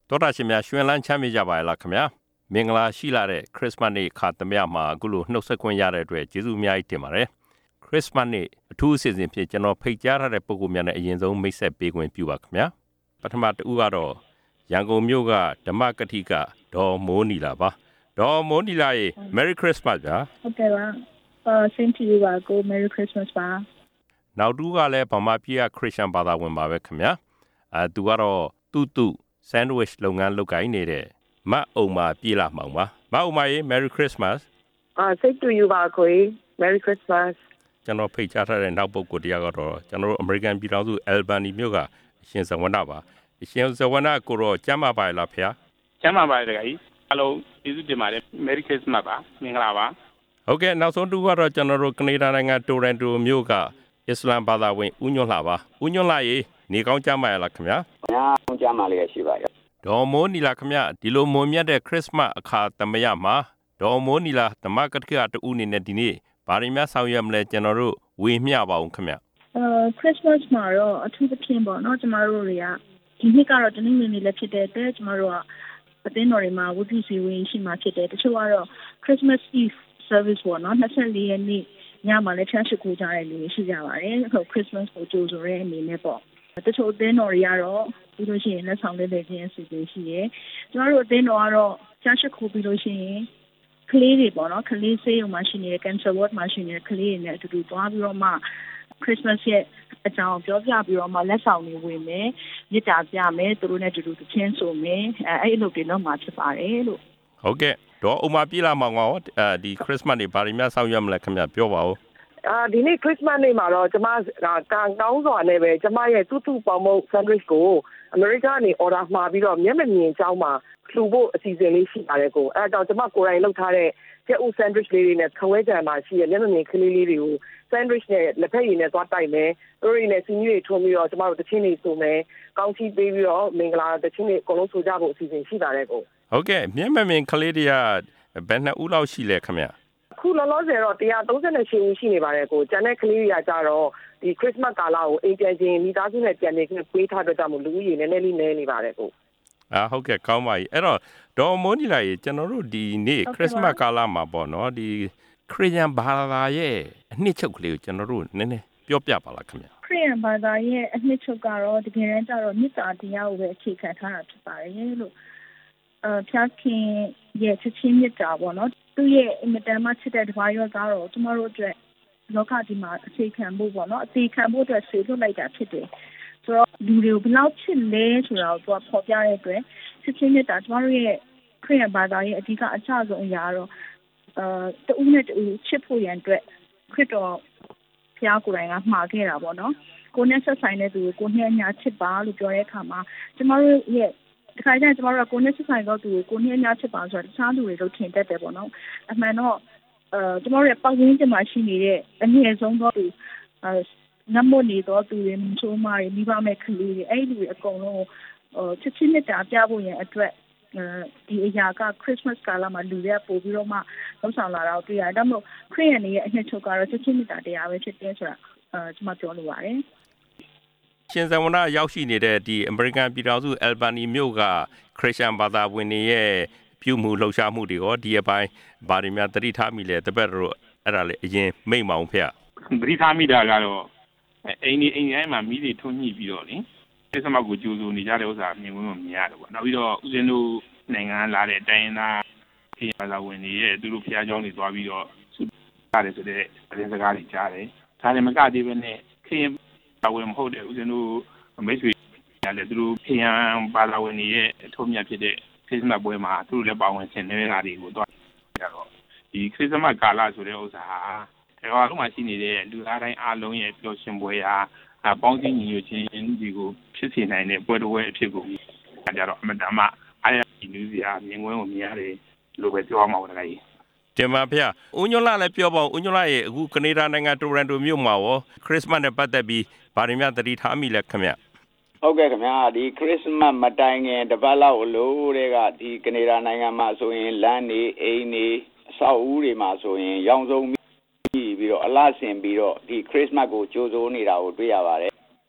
တော်တာရှင်များရွှင်လန်းချမ်းမြေ့ကြပါရဲ့လားခင်ဗျာမင်္ဂလာရှိလာတဲ့ခရစ်စမတ်နေ့ခါသမယမှာအခုလိုနှုတ်ဆက်ခွင့်ရတဲ့အတွက်ကျေးဇူးအများကြီးတင်ပါတယ်ခရစ်စမတ်နေ့အထူးအစီအစဉ်ဖြင့်ကျွန်တော်ဖိတ်ကြားထားတဲ့ပုဂ္ဂိုလ်များနဲ့အရင်ဆုံးမိတ်ဆက်ပေးခွင့်ပြုပါခင်ဗျာပထမတူကတော့ရန်ကုန်မြို့ကဓမ္မကတိကဒေါ်မိုးနီလာပါဒေါ်မိုးနီလာရေ Merry Christmas ဗျာဟုတ်ကဲ့ပါsame to you ပါကို Merry Christmas ပါနောက်တူကလည်းဗမာပြည်ကခရစ်ယာန်ဘာသာဝင်ပါပဲခင်ဗျာသူကတော့တူsandwich လုပ်ငန်းလုပ်ကိုင်နေတဲ့မအုံမာပြေလာမှောင်ပါမအုံမာရေ Merry Christmas same to you ပါကို Merry Christmas ကျွန်တော်ဖိတ်ကြားထားတဲ့နောက်ပုဂ္ဂိုလ်တရားကတော့ကျွန်တော်တို့ American ပြည်ထောင်စု Albany မြို့ကအရှင်ဇဝနပါအရှင်ဇဝနကိုတော့ကျမ်းပါပါလားဖေကျမ်းပါပါတယ်တခါကြီးအားလုံးကျေးဇူးတင်ပါတယ် Merry Christmas ပါမင်္ဂလာပါဟုတ်ကဲ့နောက်ဆုံးတူကတော့ကျွန်တော်တို့ကနေဒါနိုင်ငံတိုရန်တိုမြို့ကအစ္စလမ်ဘာသာဝင်ဦးညွန့်လှပါဦးညွန့်လှရေနေကောင်းကြမှာလားခင်ဗျာကြမှာလေးရှိပါရဲ့ဒေါ်မိုးနီလာခင်ဗျဒီလိုမွန်မြတ်တဲ့ခရစ်စမတ်အခါသမယမှာဒေါ်မိုးနီလာဓမ္မကတိကတူအနေနဲ့ဒီနေ့ဘာတွေများဆောင်ရွက်မလဲကျွန်တော်တို့ဝေမျှပါအောင်ခင်ဗျ Christmas မှာတော့အထူးသဖြင့်ပေါ့နော်ကျမတို့တွေကဒီနှစ်ကတော့တနင်္ဂနွေနေ့လည်းဖြစ်တဲ့အတွက်ကျမတို့ကအသင်းတော်တွေမှာဝတ်ပြုစီဝင်ရှိမှာဖြစ်တယ်တချို့ကတော့ Christmas Eve service ပေါ့နော်24ရက်နေ့ညမှာလည်းချမ်းရှိခိုးကြတဲ့လူတွေရှိကြပါတယ်ဟုတ် Christmas ကိုကြိုဆိုတဲ့အနေနဲ့ပေါ့တချို့အသင်းတော်တွေကတော့ပြီးလို့ရှိရင်လက်ဆောင်လေးတွေချင်းအစီအစဉ်ရှိတယ်ကျမတို့အသင်းတော်ကတော့ချမ်းရှိခိုးပြီးလို့ရှိရင်ကလေးတွေပေါ့နော်ကလေးဆေးရုံမှာရှိနေတဲ့ cancer ward မှာရှိနေတဲ့ကလေးတွေနဲ့အတူတူသွားပြီးတော့မှ Christmas ရဲ့အကြောင်းပြောပြပြီးတော့မှလက်ဆောင်တွေဝင်မယ်မြစ်တာပြမယ်သူတို့နဲ့အတူတူသချင်းဆိုမယ်အဲ့အလုပ်တွေလုပ်မှာဖြစ်ပါတယ်လို့ဟုတ်ကဲ့တော့ဥမာပြေးလာမှာရောဒီ Christmas နေ့ဘာတွေများဆောင်ရွက်မလဲခင်ဗျပြောပါဦးဒီနေ့ Christmas နေ့မှာတော့ကျမကောင်းစွာနဲ့ပဲကျမရဲ့တူပေါင်မုတ် sandwich ကို America ကနေ order မှာပြီးတော့မျက်မမြင်အကြောင်းမှာလှူဖို့အစီအစဉ်လေးရှိပါတယ်ကိုအဲဒါကြောင့်ကျမကိုယ်တိုင်လုပ်ထားတဲ့ကျက်ဥ sandwich လေးတွေနဲ့ခဝဲကြံမှာရှိတဲ့မျက်မမြင်ကလေးလေးတွေကို sandwich နဲ့လက်ဖက်ရည်နဲ့သွားတိုက်မယ်တို့တွေနဲ့စီမီတွေထွန်းပြီးတော့ကျမတို့တချင်းတွေဆိုမယ်ကောင်းချီးပေးပြီးတော့မင်္ဂလာတချင်းတွေအကုန်လုံးဆိုကြဖို့အစီအစဉ်ရှိပါတယ်ကိုဟုတ်ကဲ့မျက်မမြင်ကလေးတွေကဘယ်နှစ်ဦးလောက်ရှိလဲခင်ဗျခုလောလောဆယ်တော့138ဦးရှိနေပါတယ်ကိုကျန်တဲ့ကလေးတွေကကြတော့ဒီ Christmas ကာလကိုအိမ်ပြန်ချင်းမိသားစုနဲ့ပြန်နေခွင့်ပေးထားတော့ကြမို့လူဦးရေနည်းနည်းလေးနည်းနေပါတယ်ကိုဟုတ်ကဲ့ကောင်းပါပြီအဲ့တော့ဒေါ်မိုးနီလာရေကျွန်တော်တို့ဒီနေ့ခရစ်စမတ်ကာလမှာပေါ့နော်ဒီခရစ်ယာန်ဘာသာရဲ့အနှစ်ချုပ်ကလေးကိုကျွန်တော်တို့နည်းနည်းပြောပြပါလားခင်ဗျခရစ်ယာန်ဘာသာရဲ့အနှစ်ချုပ်ကတော့တကယ်တမ်းကျတော့မေတ္တာတရားကိုပဲအခြေခံထားတာဖြစ်ပါတယ်လို့ဖျားခင်ရဲ့ချစ်ချင်းမေတ္တာပေါ့နော်သူ့ရဲ့အင်မတန်မှချစ်တဲ့တပါးရောသားတော့ကျမတို့အတွက်လောကဒီမှာအခြေခံဖို့ပေါ့နော်အခြေခံဖို့အတွက်ဆေးလွတ်လိုက်တာဖြစ်တယ်ဆိုတော့လူတွေကိုဘယ်လောက်ချစ်လဲဆိုတာကိုသူကဖော်ပြတဲ့အတွက်ချစ်ချင်းမေတ္တာကျမတို့ရဲ့ခရစ်ယာန်ဘာသာရဲ့အဓိကအကျဆုံးအရာတော့တဦးနဲ့တဦးချစ်ဖို့ရန်အတွက်ခရစ်တော်ဖျားကိုယ်တိုင်ကမှာခဲ့တာပေါ့နော်ကိုယ်နဲ့ဆက်ဆိုင်တဲ့သူကိုကိုယ်နဲ့အညာချစ်ပါလို့ပြောတဲ့အခါမှာကျမတို့ရဲ့ဒီခါကျရင်ကျမတို့ကကိုယ်နဲ့ဆက်ဆိုင်တော့သူကိုနဲ့အများချစ်ပါဆိုတော့တခြားလူတွေတို့ထင်တတ်တယ်ပေါ့နော်အမှန်တော့ကျမတို့ရဲ့ပတ်ဝန်းကျင်မှာရှိနေတဲ့အငယ်ဆုံးတော့သူနမွနေတော့သူတွေမချိုးမာတွေမိဘမဲ့ကလေးတွေအဲ့ဒီလူတွေအကုန်လုံးချစ်ချင်းမြတ်တာပြဖို့ရန်အတွက်ဒီအရာက Christmas ကာလမှာလူတွေကပို့ပြီးတော့မှလုံဆောင်လာတာကိုတွေ့ရတယ်ဒါမှမဟုတ်ခရစ်ယာန်ရဲ့အနှစ်ချုပ်ကတော့ချစ်ချင်းမြတ်တာတရားပဲဖြစ်တယ်ဆိုတာကျမပြောလိုပါတယ်ရှင်ဇဝနရောက်ရှိနေတဲ့ဒီ American ပြည်ထောင်စု Albany မြို့ကခရစ်ယာန်ဘာသာဝင်တွေရဲ့ပြုမှုလှုပ်ရှားမှုတွေရောဒီအပိုင်းဘာတွေများသတိထားမိလဲတပည့်တို့အဲ့ဒါလေးအရင်မိတ်မအောင်ဖေသတိထားမိတာကတော့အိမ်တိုင်းမှာမိတွေထွန်းညှိပြီးတော့လေခရစ်စမတ်ကိုကြိုဆိုနေကြတဲ့ဥစ္စာမြင်ဝင်မြင်ရတယ်ပေါ့နောက်ပြီးတော့ဦးဇင်းတို့နိုင်ငံလာတဲ့တိုင်းရင်းသားခရစ်ယာန်ဘာသာဝင်တွေရဲ့သူတို့ဖျားเจ้าတွေသွားပြီးတော့ဆုရတယ်ဆိုတဲ့သတင်းစကားတွေကြားတယ်ဒါလည်းမကသေးဘဲနဲ့ခရစ်ယာန်ဘာဝင်မဟုတ်တဲ့ဦးဇင်းတို့မိတ်ဆွေရတယ်သူတို့ခရစ်ယာန်ဘာသာဝင်တွေရဲ့အထုံးမြတ်ဖြစ်တဲ့ခရစ်စမတ်ပွဲမှာသူတို့လည်းပါဝင်ဆင်နွှဲတာတွေကိုသွားကြတော့ဒီခရစ်စမတ်ကာလဆိုတဲ့ဥစ္စာဟာဒီကမှာရှိနေတဲ့လူသားတိုင်းအားလုံးရဲ့ပျော်ရွှင်ပွဲဟာပေါင်းစည်းညီညွတ်ခြင်းဒီကိုဖြစ်စေနိုင်တဲ့ပွဲတော်ပွဲအဖြစ်ကိုကြတော့အမတမအားရညီလူစီအားမြင်ကွင်းကိုမြင်ရတယ်လို့ပဲပြောမှာပါတကယ်တင်ပါဗျာဦးညွန့်လာလည်းပြောပါဦးဦးညွန့်လာရဲ့အခုကနေဒါနိုင်ငံတိုရန်တိုမြို့မှာရောခရစ်စမတ်နဲ့ပတ်သက်ပြီးဘာတွေများသတိထားမိလဲခင်ဗျဟုတ်ကဲ့ခင်ဗျာဒီခရစ်စမတ်မတိုင်ခင်တပတ်လောက်လို့တဲ့ကဒီကနေဒါနိုင်ငံမှာဆိုရင်လမ်းနေအိမ်နေအဆောက်အဦတွေမှာဆိုရင်ရောင်စုံပြီးတော့အလှဆင်ပြီးတော့ဒီခရစ်စမတ်ကိုကြိုးစိုးနေတာကိုတွေ့ရပါတယ်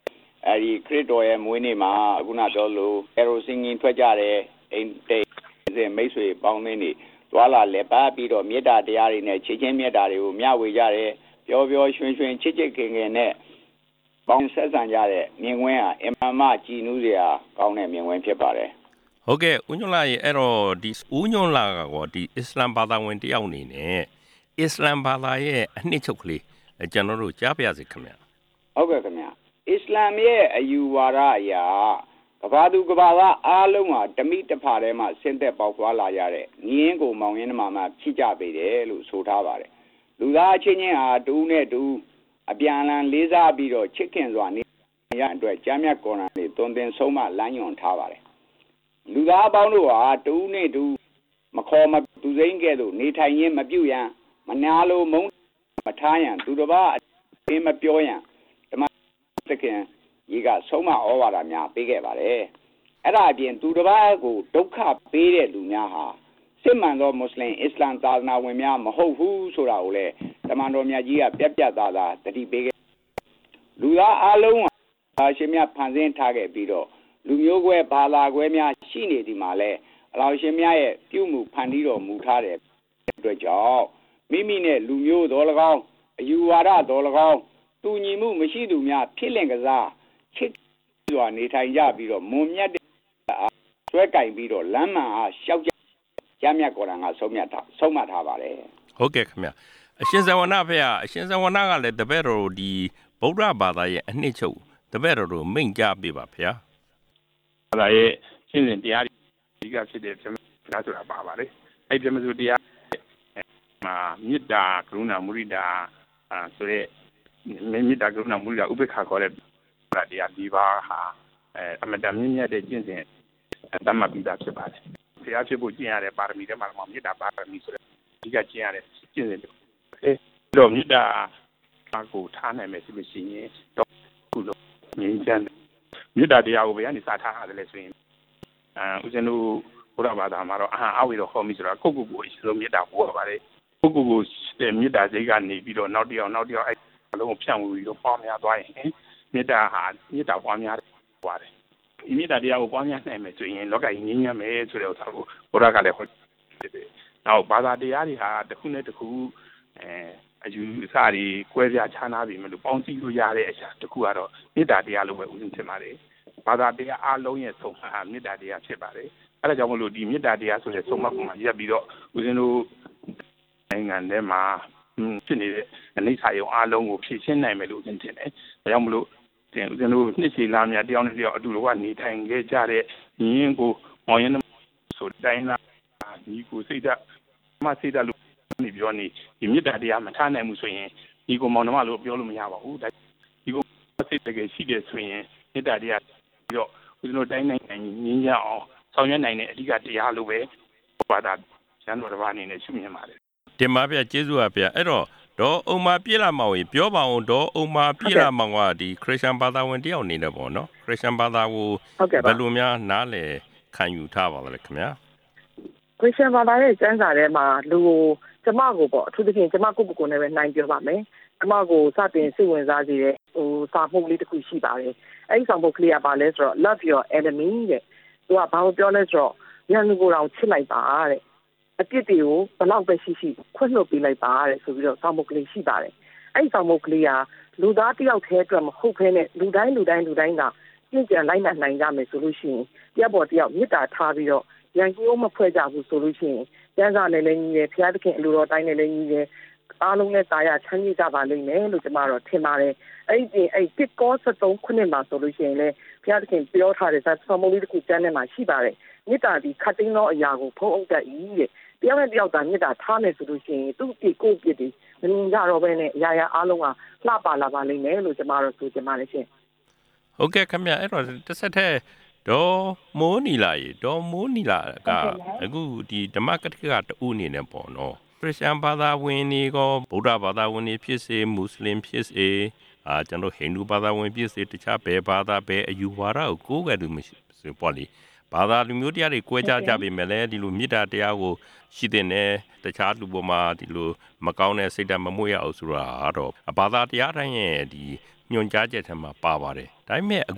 အဲဒီခရစ်တော်ရဲ့မွေးနေ့မှာအခုနပြောလို့ကယ်ရိုစင်ကြီးထွက်ကြတယ်အိမ်တိတ်မိတ်ဆွေပေါင်းသင်းတွေသွားလာလက်ပတ်ပြီးတော့မေတ္တာတရားတွေနဲ့ချစ်ချင်းမေတ္တာတွေကိုမျှဝေကြတယ်ပျော်ပျော်ရွှင်ရွှင်ချစ်ချစ်ခင်ခင်နဲ့ပေါင်းဆက်ဆံကြတဲ့မြင်ကွင်းဟာအင်မကြည်နူးစရာကောင်းတဲ့မြင်ကွင်းဖြစ်ပါတယ်ဟုတ်ကဲ့ဦးညွန့်လာရေအဲ့တော့ဒီဦးညွန့်လာကဒီအစ္စလမ်ဘာသာဝင်တယောက်အနေနဲ့အစ္စလမ်ဘာသာရဲ့အနှစ်ချုပ်ကလေးကျွန်တော်တို့ကြားပြရစီခင်ဗျဟုတ်ကဲ့ခင်ဗျအစ္စလာမ်ရဲ့အယူဝါဒအရာကဘာသူကဘာကအားလုံးဟာတမိတဖာထဲမှာဆင်းသက်ပေါက်သွားလာရတဲ့ညီရင်ကိုမောင်ရင်းနှမမှဖြစ်ကြပေတယ်လို့ဆိုထားပါတယ်လူသားချင်းချင်းဟာတူနဲ့တူအပြန်အလှန်လေးစားပြီးတော့ချစ်ခင်စွာနေရအတွက်ကျမ်းမြတ်ကုရ်အာန်တွေသွန်သင်ဆုံးမလမ်းညွှန်ထားပါတယ်လူသားအပေါင်းတို့ဟာတူနဲ့တူမခေါ်မသူစိမ့်ကဲ့သို့နေထိုင်ရင်းမပြုတ်ရန်မနာလိုမုန်းမထားရန်သူတစ်ပါးအင်းမပြောရန်ဓမ္မသခင်ကြီးကဆုံးမဩဝါဒများပေးခဲ့ပါတယ်အဲ့ဒါအပြင်သူတစ်ပါးကိုဒုက္ခပေးတဲ့လူများဟာစစ်မှန်သောမွတ်စလင်အစ္စလာမ်သာသနာဝင်များမဟုတ်ဘူးဆိုတာကိုလည်းတမန်တော်မြတ်ကြီးကပြတ်သားတတိပေးခဲ့လူသားအလုံးဟာရှင်မြတ်ဖန်ဆင်းထားခဲ့ပြီးတော့လူမျိုးကွဲဘာသာကွဲများရှိနေဒီမှာလဲအလောင်းရှင်မြတ်ရဲ့ပြုမှုဖန်တီးတော်မူထားတဲ့အတွက်ကြောင့်မိမိနဲ့လူမျိုးတော်၎င်းအယူဝါဒတော်၎င်းတူညီမှုမရှိသူများဖြစ်လင့်ကစားချစ်စွာနေထိုင်ကြပြီးတော့မွန်မြတ်တဲ့ဆွဲကင်ပြီးတော့လမ်းမှန်အားရှောက်ကြကျမ်းမြတ်ကုရ်အာန်ကဆုံးမထားပါတယ်ဟုတ်ကဲ့ခင်ဗျအရှင်ဇဝနဖေအရှင်ဇဝနကလည်းတပည့်တော်ဒီဗုဒ္ဓဘာသာရဲ့အနှစ်ချုပ်တပည့်တော်တို့မိန့်ကြားပေးပါဖေဘာသာရဲ့ရှင်းစဉ်တရားဒီကဖြစ်တဲ့ပြမဆိုတာပါပါတယ်အဲ့ပြမစုတရားမှာမေတ္တာကရုဏာမုရိဒာဆိုတဲ့မေတ္တာကရုဏာမုရိဒာဥပေက္ခခေါ်တဲ့တရားဒီပါဟာအမတန်မြင့်မြတ်တဲ့ကျင့်စဉ်တတ်မှတ်ပြီးသားဖြစ်ပါတယ်ဆရာဖြစ်ဖို့ကျင့်ရတဲ့ပါရမီတွေမှာမေတ္တာပါရမီဆိုတဲ့ဒီကကျင့်ရတဲ့ကျင့်စဉ်တော့မေတ္တာကိုထားနိုင်မယ်ဆိုလို့ရှိရင်တော့ခုလိုငြိမ်းချမ်းမေတ္တာတရားကိုဘယ်ကနေစထားရတယ်လဲဆိုရင်ဦးဇင်းတို့ဘုရားဘာသာမှာတော့အဝိတော်ဟောမိဆိုတာကိုယ့်ကိုယ်ကိုအရှင်မေတ္တာပို့ရပါတယ်ကိုယ့်ကိုယ်ကိုမေတ္တာစိတ်ကနေပြီးတော့နောက်တစ်ယောက်အဲ့အလုံးကိုဖြန့်ဝေပြီးတော့ပွားများသွားရင်မေတ္တာဟာမေတ္တာပွားများသွားတယ်ဒီမေတ္တာတရားကိုပွားများနိုင်မယ်ဆိုရင်လောကကြီးငြိမ်းချမ်းမယ်ဆိုတဲ့ဥစ္စာကိုဘုရားကလည်းဟောတယ်နောက်ဘာသာတရားတွေဟာတစ်ခုနဲ့တစ်ခုအယူအဆတွေကွဲပြားခြားနားပြီမလို့ပေါင်းစည်းလို့ရတဲ့အရာတစ်ခုကတော့မေတ္တာတရားလို့ပဲဦးဇင်းထင်ပါတယ်ဘာသာတရားအလုံးရဲ့ဆုံးဟာမေတ္တာတရားဖြစ်ပါတယ်အဲဒါကြောင့်မလို့ဒီမေတ္တာတရားဆိုတဲ့ဆုံးမပုံမှာရပ်ပြီးတော့ဦးဇင်းတို့နိုင်ငံထဲမှာဖြစ်နေတဲ့အနိစ္စယုံအလုံးကိုဖြည့်ရှင်းနိုင်မယ်လို့ဦးဇင်းထင်တယ်ဒါကြောင့်မလို့ဦးဇင်းတို့နှစ်ရှည်လာများတယောက်နဲ့တယောက်အတူတူကနေထိုင်ခဲ့ကြတဲ့ညီရင်ကိုမောင်ရင်ဆိုတိုင်းလာညီကိုစိတ်ဓာတ်လို့နေပြောနေဒီမေတ္တာတရားမထားနိုင်ဘူးဆိုရင်ဒီကိုမောင်နှမလို့ပြောလို့မရပါဘူးဒါဒီကိုစိတ်တကယ်ရှိတယ်ဆိုရင်မေတ္တာတရားပြီးတော့ဦးဇင်းတို့တိုင်းနိုင်ငံငြင်းကြအောင်ဆောင်ရွက်နိုင်တဲ့အဓိကတရားလို့ပဲဘာသာကျမ်းတော်တစ်ပါးအနေနဲ့ရှုမြင်ပါတယ်တင်ပါဗျကျေးဇူးပါဗျအဲ့တော့ဒေါ်အုံမာပြည့်လာမောင်ကြီးပြောပါအောင်ဒေါ်အုံမာပြည့်လာမောင်ကဒီခရစ်ယာန်ဘာသာဝင်တယောက်အနေနဲ့ပေါ့နော်ခရစ်ယာန်ဘာသာကိုဘယ်လိုများနားလည်ခံယူထားပါလဲခင်ဗျာခရစ်ယာန်ဘာသာရဲ့ကျမ်းစာထဲမှာလူကိုကျမကိုပေါ့အထူးသဖြင့်ကျမကိုယ့်ကိုယ်နဲ့ပဲနိုင်ပြောပါမယ်ကျမကိုစတင်စိတ်ဝင်စားစေတဲ့စာမှုလေးတစ်ခုရှိပါတယ်အဲဒီစာမှုကလေးကပါလဲဆိုတော့ love your enemy တဲ့သူကဘာကိုပြောလဲဆိုတော့ရန်သူကိုယ်တော်ချစ်လိုက်ပါတဲ့အပြစ်တွေကိုဘလောက်ပဲရှိခွင့်လွှတ်ပေးလိုက်ပါတဲ့ဆိုပြီးတော့စာမှုကလေးရှိပါတယ်အဲဒီစာမှုကလေးကလူသားတစ်ယောက်တည်းအတွက်မဟုတ်ဘဲနဲ့လူတိုင်းကကျင့်ကြံလိုက်နိုင်ကြမယ်ဆိုလို့ရှိရင်တယောက်ပေါ်တယောက်မေတ္တာထားပြီးတော့ရန်ကြီးမဖွဲ့ကြဘူးဆိုလို့ရှိရင်ကျမ်းစာနဲ့လည်းညီတယ်ဘုရားသခင်အလိုတော်တိုင်းနဲ့လည်းညီတယ်အားလုံးနဲ့တာယာချမ်းမြေ့ကြပါလိမ့်မယ်လို့ကျွန်မတော့ထင်ပါတယ်အဲ့ဒီတစ်ကော73ခုနှစ်မှာဆိုလို့ရှိရင်လည်းဘုရားသခင်ပြောထားတဲ့သံမုံလေးတစ်ခုကျမ်းထဲမှာရှိပါတယ်မေတ္တာဒီခတ်သိမ်းသောအရာကိုဖုံးအုပ်တတ်၏တဲ့တယောက်နဲ့တယောက်သာမေတ္တာထားမယ်ဆိုလို့ရှိရင်သူ့ကိုယ့်ပြစ်တွေမမြင်ကြတော့ဘဲနဲ့အရာအားလုံးကလှပလာပါလိမ့်မယ်လို့ကျွန်မတော့ဆိုချင်ပါတယ်ရှင်ဟုတ်ကဲ့ခင်ဗျအဲ့တော့တစ်ဆက်တည်းဒေါ်မိုးနီလာကအခုဒီဓမ္မကတိကတူအနေနဲ့ပေါ့နော်ခရစ်ယာန်ဘာသာဝင်တွေကဗုဒ္ဓဘာသာဝင်တွေဖြစ်စေမွတ်စလင်ဖြစ်စေကျွန်တော်ဟိန္ဒူဘာသာဝင်ဖြစ်စေတခြားဘယ်ဘာသာဘယ်အယူဝါဒကိုကိုးကွယ်သူမရှိပေါ့လေဘာသာလူမျိုးတရားတွေကွဲခြားကြပေမဲ့လည်းဒီလိုမေတ္တာတရားကိုရှိတဲ့နဲ့တခြားလူပေါ်မှာဒီလိုမကောင်းတဲ့စိတ်ဓာတ်မမွေ့ရအောင်ဆိုတာတော့ဘာသာတရားတိုင်းရဲ့ဒီညွှန်ကြားချက်ထဲမှာပါပါတယ်ဒါပေမဲ့အခု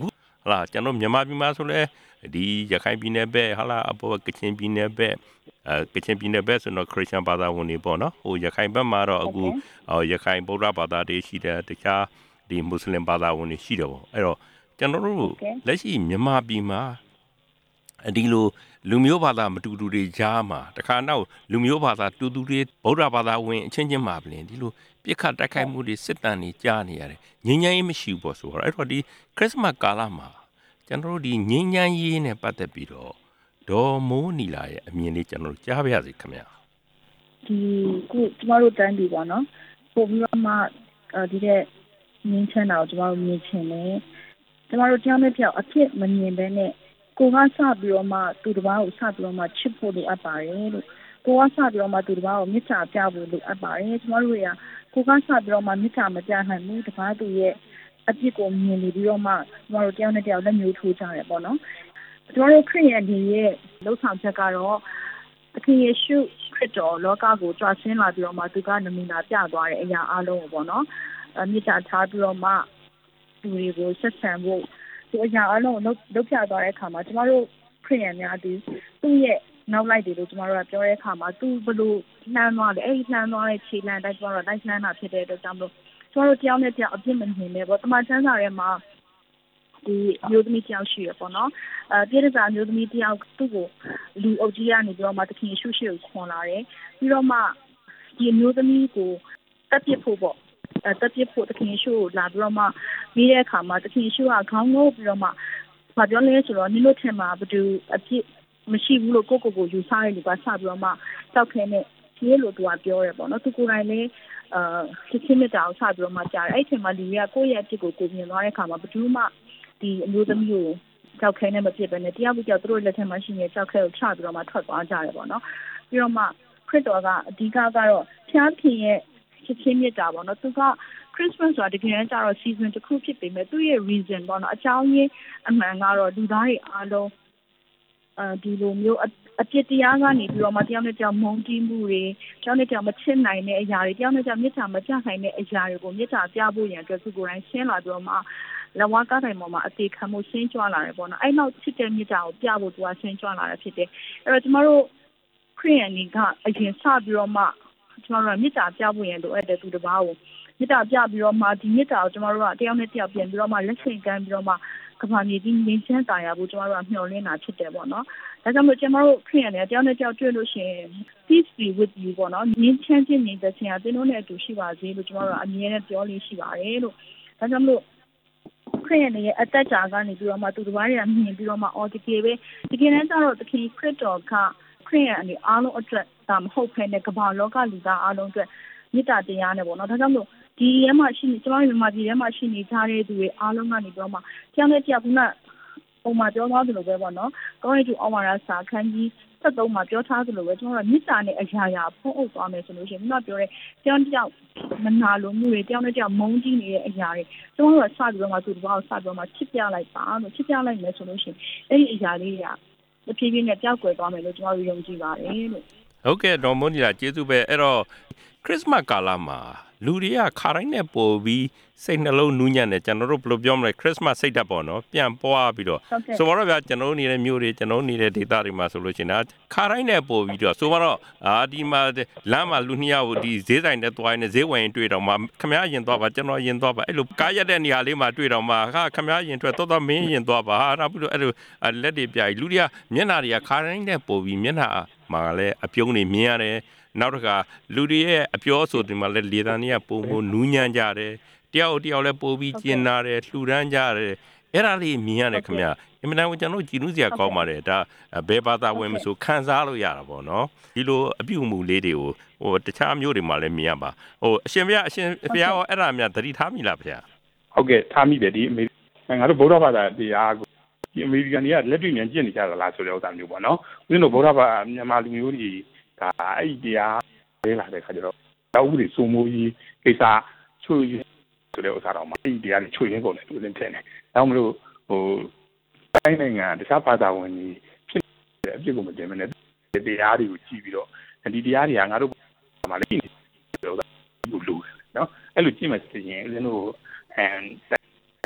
လားကျွန်တော်မြန်မာပြည်မှာဆိုလဲဒီရခိုင်ပြည်နယ်ပဲဟာလားအပေါ်ကချင်ပြည်နယ်ပဲကချင်ပြည်နယ်ပဲဆိုတော့ခရစ်ယာန်ဘာသာဝင်တွေပေါ့နော်ဟိုရခိုင်ဘက်မှာတော့အခုရခိုင်ဗုဒ္ဓဘာသာတွေရှိတယ်တခြားဒီမွတ်စလင်ဘာသာဝင်တွေရှိတယ်ပေါ့အဲ့တော့ကျွန်တော်တို့လက်ရှိမြန်မာပြည်မှာဒီလိုလူမျိုးဘာသာမတူတူတွေကြားမှာတခါနောက်လူမျိုးဘာသာတူတူတွေဗုဒ္ဓဘာသာဝင်အချင်းချင်းမှာပြင်ဒီလိုပြစ်ခတ်တိုက်ခိုက်မှုတွေစစ်တမ်းတွေကြားနေရတယ်ငြိမ်းချမ်းရေးမရှိဘူးပေါ့ဆိုတော့အဲ့တော့ဒီခရစ်စမတ်ကာလမှာကျွန်တော်တို့ဒီငြိမ်းချမ်းရေးနဲ့ပတ်သက်ပြီးတော့ဒေါ်မိုးနီလာရဲ့အမြင်လေးကျွန်တော်တို့ကြားပါရစေခင်ဗျာဒီခုကျမတို့တန်းပြီပေါ့နော်ပို့ပြီးတော့မှဒီတဲ့ငင်းချမ်းတာကိုကျမတို့မြင်ချင်တယ်ကျမတို့ကြောင်းနဲ့ပြောက်အဖြစ်မမြင်ဘဲနဲ့ကိုကစပြီးတော့မှသူတစ်ပါးကိုစပြီးတော့မှချစ်ဖို့လိုအပ်ပါတယ်လို့ကိုကစပြီးတော့မှသူတစ်ပါးကိုမြစ်ချပြဖို့လိုအပ်ပါတယ်ကျမတို့တွေကကိုကစပြီးတော့မှမြစ်ချမပြနိုင်ဘူးတစ်ပါးသူရဲ့အဖြစ်ကိုမြင်နေပြီးတော့မှကျမတို့ကြောင်းနဲ့ပြောက်လက်မျိုးထိုးကြတယ်ပေါ့နော်ကျမတို့ခရစ်ယာန်တွေရဲ့လှုပ်ဆောင်ချက်ကတော့သခင်ယေရှုခရစ်တော်လောကကိုကြွဆင်းလာပြီးတော့မှသူကနမူနာပြသွားတဲ့အရာအလုံးကိုပေါ့နော်မြစ်ချထားပြီးတော့မှသူတွေကိုဆက်ဆံဖို့ဒီအရာအလုံးကိုလုပ်ပြသွားတဲ့အခါမှာကျမတို့ခရစ်ယာန်များဒီသူ့ရဲ့နောက်လိုက်တယ်လို့ကျမတို့ကပြောတဲ့အခါမှာသူဘလို့လှမ်းသွားတယ်အဲ့ဒီလှမ်းသွားတဲ့ခြေလှမ်းတိုင်းကျမတို့လိုက်လှမ်းတာဖြစ်တဲ့အတွက်ကြောင့်မို့ကျမတို့တယောက်နဲ့တယောက်အပြစ်မမြင်နဲ့ပေါ့တမန်ကျမ်းစာထဲမှာဒီမျိုးသမီးတယောက်ရှိရပေါ့နော်ပြည်ရစာမျိုးသမီးတယောက်သူ့ကိုလူအုပ်ကြီးကနေပြီးတော့မှသခင်ယေရှုရှိကိုခွန်လာတယ်ပြီးတော့မှဒီမျိုးသမီးကိုတက်ပြစ်ဖို့ပေါ့တက်ပြစ်ဖို့သခင်ယေရှုကိုလာပြီးတော့မှပြီးတဲ့အခါမှာသခင်ယေရှုကခေါင်းငုံပြီးတော့မှဘာပြောလဲဆိုတော့နင်တို့ထင်မှာဘသူအပြစ်မရှိဘူးလို့ကိုယူဆရတဲ့လူကစပြီးတော့မှတောက်ခဲနဲ့ဒီလိုသူကပြောရဲပေါ့နော်သူကိုယ်တိုင်လည်းစစ်ချင်းမြတ်တာကိုစပြီးတော့မှကြားတယ်အဲ့ဒီအချိန်မှာလူတွေကကိုယ့်ရဲ့အပြစ်ကိုမြင်သွားတဲ့အခါမှာဘသူမှဒီအမျိုးသမီးကိုကြောက်ခဲနဲ့မဖြစ်ပဲနဲ့တရားပြီးကြောက်သူတို့လက်ထက်မှာရှိနေတဲ့ကြောက်ခဲကိုချပြီးတော့မှထွက်သွားကြတယ်ပေါ့နော်ပြီးတော့မှခရစ်တော်ကအဓိကကတော့ဖျားခင်ရဲ့ချစ်ချင်းမြတ်တာပေါ့နော်သူက Christmas ဆိုတာတကယ်တမ်းကျတော့ season တစ်ခုဖြစ်ပေမဲ့သူ့ရဲ့ reason ပေါ့နော်အကြောင်းရင်းအမှန်ကတော့လူသားတွေအားလုံးဒီလိုမျိုးအပြစ်တရားကနေပြီးတော့မှတယောက်နဲ့တယောက်မုန်းတီးမှုတွေတယောက်နဲ့တယောက်မချစ်နိုင်တဲ့အရာတွေတယောက်နဲ့တယောက်မေတ္တာမပြနိုင်တဲ့အရာတွေကိုမေတ္တာပြဖို့ရန်အတွက်သူကိုယ်တိုင်ရှင်းလာပြီးတော့မှလဝါကားတိုင်ပေါ်မှာအသေးခံမှုရှင်းကြွလာတယ်ပေါ့နော်အဲ့နောက်ချစ်တဲ့မေတ္တာကိုပြဖို့သူကရှင်းကြွလာတာဖြစ်တယ်အဲ့တော့ကျမတို့ခရစ်ယာန်တွေကအရင်စပြီးတော့မှကျမတို့ကမေတ္တာပြဖို့ရန်လိုအပ်တဲ့သူတစ်ပါးကိုမေတ္တာပြပြီးတော့မှဒီမေတ္တာကိုကျမတို့ကတယောက်နဲ့တယောက်ပြန်ပြီးတော့မှလက်ဆင့်ကမ်းပြီးတော့မှကမ္ဘာမြေကြီးငြိမ်းချမ်းသာယာဖို့ကျမတို့ကမျှော်လင့်တာဖြစ်တယ်ပေါ့နော်ဒါကြောင့်မို့ကျမတို့ခရစ်ယာန်တွေတယောက်နဲ့တယောက်တွေ့လို့ရှိရင် peace be with you ပေါ့နော်ငြိမ်းချမ်းခြင်းနေတဲ့ခြင်းအသင်းတို့နဲ့အတူရှိပါစေလို့ကျမတို့ကအမြဲတမ်းပြောလို့ရှိပါတယ်လို့ဒါကြောင့်မို့ခရစ်ယာန်ရဲ့အသက်တာကနေပြီးတော့မှသူတစ်ပါးတွေကမြင်ပြီးတော့မှအော်တကယ်ပဲတကယ်တမ်းကျတော့သခင်ခရစ်တော်ကခရစ်ယာန်အနေအားလုံးအတွက်ဒါမဟုတ်ဘဲနဲ့ကမ္ဘာလောကလူသားအားလုံးအတွက်မေတ္တာတရားနဲ့ပေါ့နော်ဒါကြောင့်မို့ဒီရဲမှာရှိနေကျမတို့မြန်မာပြည်ထဲမှာရှိနေကြတဲ့သူတွေအားလုံးကနေပြီးတော့မှကြောင်းတဲ့ကြောက်ခုနပုံမှာပြောသွားသလိုပဲပေါ့နော်ကောင်းရည်သူအောင်ဝါဒစာခန်းကြီး73မှာပြောထားသလိုပဲကျွန်တော်တို့မေတ္တာနဲ့အရာရာဖုံးအုပ်သွားမယ်ဆိုလို့ရှိရင်ခုနပြောတဲ့ကြောင်းကြောက်မနာလိုမှုတွေကြောင်းတဲ့ကြောက်မုန်းကြီးနေတဲ့အရာတွေကျွန်တော်တို့ကစပြီးတော့မှသူတို့ဘာကိုစပြီးတော့မှချစ်ပြလိုက်ပါလို့ချစ်ပြလိုက်မယ်ဆိုလို့ရှိရင်အဲ့ဒီအရာလေးတွေကတဖြည်းဖြည်းနဲ့ပြောက်ကွယ်သွားမယ်လို့ကျွန်တော်တို့ယုံကြည်ပါတယ်လို့ဟုတ်ကဲ့ဒေါ်မွန်နီလာကျေးဇူးပဲအဲ့တော့ခရစ်စမတ်ကာလမှာလူတွေကခါတိုင်းနဲ့ပို့ပြီးစိတ်နှလုံးနူးညံ့တယ်ကျွန်တော်တို့ဘယ်လိုပြောမလဲခရစ်စမတ်စိတ်ဓာတ်ပေါ့နော်ပြန်ပွားပြီးတော့ဆိုတော့ဗျာကျွန်တော်နေတဲ့မြို့တွေကျွန်တော်နေတဲ့ဒေသတွေမှာဆိုလို့ရှိရင်ခါတိုင်းနဲ့ပို့ပြီးတော့ဆိုတော့ဒီမှာလမ်းမှာလူနှစ်ယောက်ဒီဈေးဆိုင်နဲ့တွိုင်းနဲ့ဈေးဝယ်ရင်တွေ့တော့မှခမရရင်သွားပါကျွန်တော်ရင်သွားပါအဲ့လိုကားရက်တဲ့နေရာလေးမှာတွေ့တော့မှခမရရင်ထွက်တော့မင်းရင်သွားပါနောက်ပြီးတော့အဲ့လိုလက်တွေပြပြီးလူတွေကမျက်နှာတွေကခါတိုင်းနဲ့ပို့ပြီးမျက်နှာမှာလည်းအပြုံးတွေမြင်ရတယ်နောက်တစ်ခါလူတွေရဲ့အပြောဆိုဒီမှာလည်းလေသံတွေကပုံပုံနူးညံ့ကြတယ်တယောက်လည်းပို့ပြီးကျင်နာတယ်လှူဒန်းကြတယ်အဲ့ဒါလေးမြင်ရတယ်ခင်ဗျအမှန်တမ်းကျွန်တော်ကြည်နူးစရာကောင်းပါတယ်ဒါဘယ်ဘာသာဝင်မဆိုခံစားလို့ရတာပေါ့နော်ဒီလိုအပြုအမူလေးတွေကိုတခြားမျိုးတွေမှာလည်းမြင်ရပါအရှင်ဘုရားရောအဲ့ဒါများသတိထားမိလားဗျာဟုတ်ကဲ့ထားမိတယ်ဒီအမေငါတို့ဗုဒ္ဓဘာသာတရားကိုဒီအမေရိကန်တွေကလက်တွေ့မြန်ကျင့်နေကြတာလားဆိုတဲ့ဥစ္စာမျိုးပေါ့နော်ဦးဇင်းတို့ဗုဒ္ဓဘာသာမြန်မာလူမျိုးတွေဒါအဲ့ဒီတရားလဲလာတဲ့ခါကျတော့တောက်ဥတွေစုံမိုးကြီးကိစ္စချွေဆိုတဲ့ဥစ္စာတော့မှအဲ့ဒီတရားတွေချွေရင်းကုန်တယ်သူလည်းထင်တယ်။ဒါမှမဟုတ်တိုင်းနိုင်ငံတခြားဘာသာဝင်ကြီးဖြစ်တဲ့အပြစ်ကိုမတင်မနဲ့တရားတွေကိုကြည့်ပြီးတော့ဒီတရားတွေကငါတို့မှာလည်းနေတယ်ဥစ္စာကိုလို့နော်အဲ့လိုကြည့်မှသိရင်ဦးဇင်းတို့